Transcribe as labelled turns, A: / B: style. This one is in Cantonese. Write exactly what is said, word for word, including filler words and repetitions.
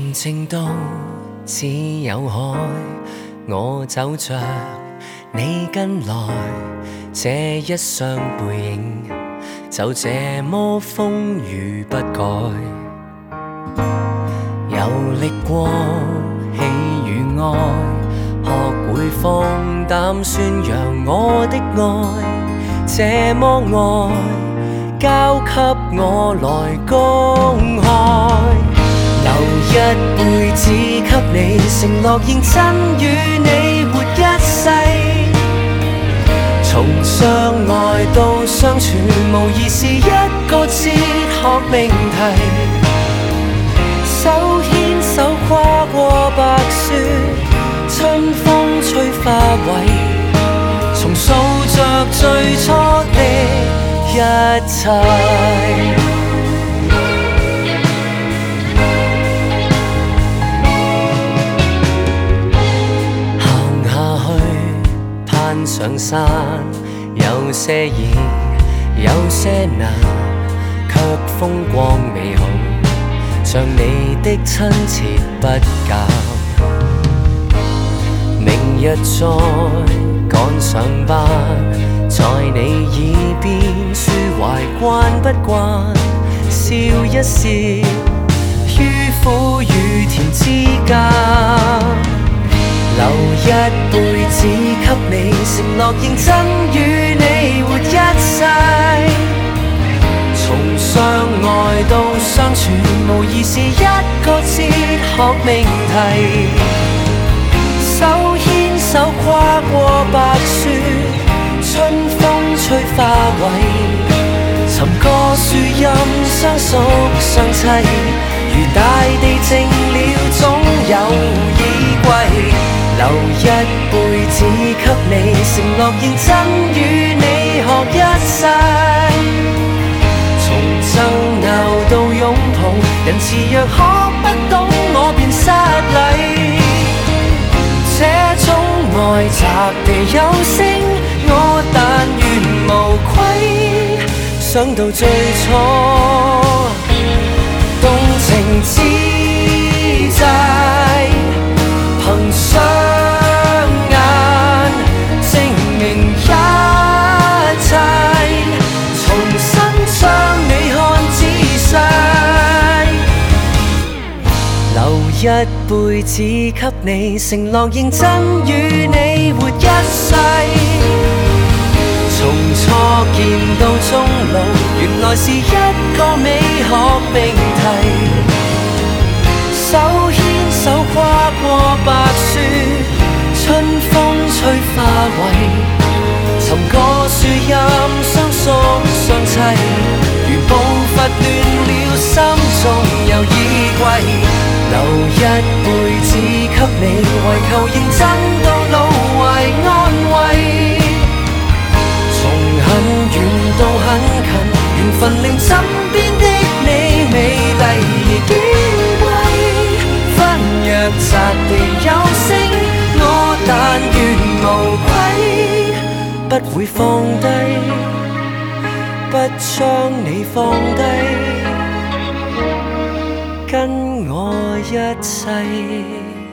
A: 平靜到只有海，我走着你跟來，這一雙背影就這麼風雨不改。遊歷過喜與愛，學會放膽宣揚我的愛，這麼愛交給我來公開。留一輩子給你，承諾認真與你活一世。從相愛到相處，無疑是一個哲學命題。手牽手跨過白雪，春風吹花萎，重數着最初的一切。攀上山，有些易，有些難，卻風光美好，像你的親切不減。明日再趕上班，在你耳邊抒懷慣不慣，笑一笑，於苦與甜之間。留一輩子給你，承諾認真與你活一世。從相愛到相處，無疑是一個哲學命題。手牽手跨過白雪，春風吹花萎，尋個樹蔭相宿相棲，如大地靜了，總有依歸。留一輩子給你，承諾認真與你學一世。從爭拗到擁抱，人慈若可不懂我便失禮。這種愛擲地有聲，我但願無愧。想到最初動情之際，憑雙眼證明一切，重新將你看仔細。留一輩子給你，承諾認真與你活一世。從初見到終老，原來是一個美學命題。手牽手跨過白雪，春風吹花萎，尋個樹蔭相宿相棲，如步伐亂了，心中有依歸。留一輩子給你，為求認真到老懷安慰。從很遠到很近，緣分令身邊的你美麗而矜貴。分若擲地有聲，我但願無愧，不會放低，不將你放低，跟我一世。